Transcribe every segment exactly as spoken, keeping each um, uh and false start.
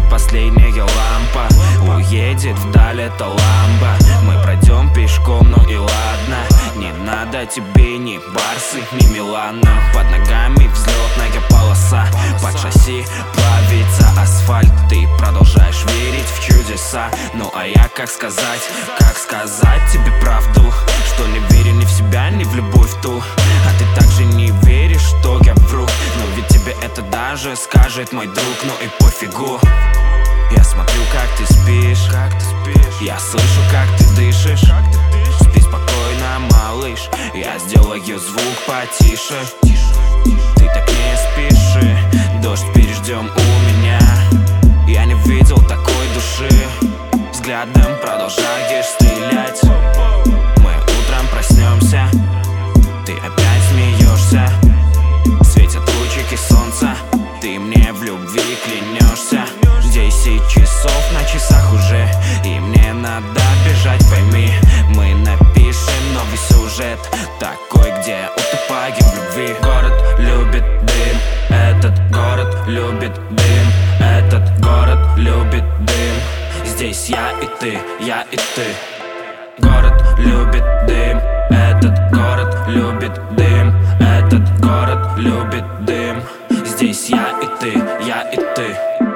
последняя лампа. Уедет вдаль эта ламба. Мы пройдем пешком, ну и ладно. Не надо тебе ни Барсы, ни Милана. Под ногами взлетная полоса. Под шасси плавится асфальт. Ты продолжаешь верить в чудеса. Ну а я как сказать, как сказать тебе правду, что не верю ни в себя, ни в любовь ту. А ты также не веришь, что я вру. Но ведь тебе это даже скажет мой друг. Ну и пофигу. Я смотрю, как ты спишь, как ты спишь. Я слышу, как ты дышишь, как ты дышишь. Спи спокойно, малыш. Я сделаю звук потише. Ты так не спеши. Дождь переждем у меня. Я не видел такой души. Взглядом продолжаешь стрелять. Мы утром проснемся. Ты опять смеешься. Светят лучики солнца. Ты мне в любви клянешься. Десять часов на часах уже, и мне надо бежать, пойми. Мы напишем новый сюжет, такой, где утопаем в любви. Город любит дым, этот город любит дым. Этот город любит дым. Здесь я и ты, я и ты. Город любит дым, этот город любит дым. Этот город любит дым. Здесь я и ты, я и ты.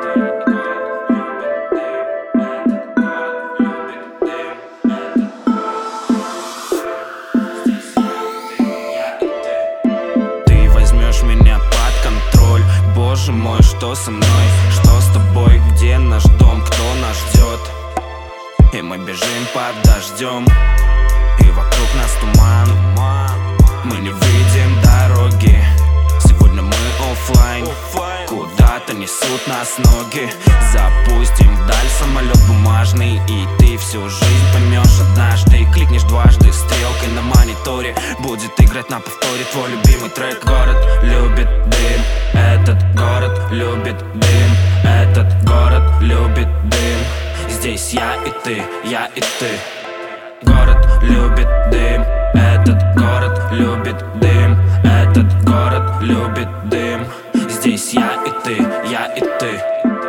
Меня под контроль. Боже мой, что со мной? Что с тобой? Где наш дом? Кто нас ждет? И мы бежим под дождем. И вокруг нас туман. Мы не видим дороги. Сегодня мы оффлайн. Куда-то несут нас ноги. Запустим вдаль самолет бумажный. И ты всю жизнь поймешь однажды. Кликнешь дважды стрелкой на мониторе. Будет играть на повторе твой любимый трек. Город любит дым. Этот город любит дым. Этот город любит дым. Здесь я и ты, я и ты. Город любит дым. Этот город любит дым. Этот город любит дым. Здесь я и ты, я и ты.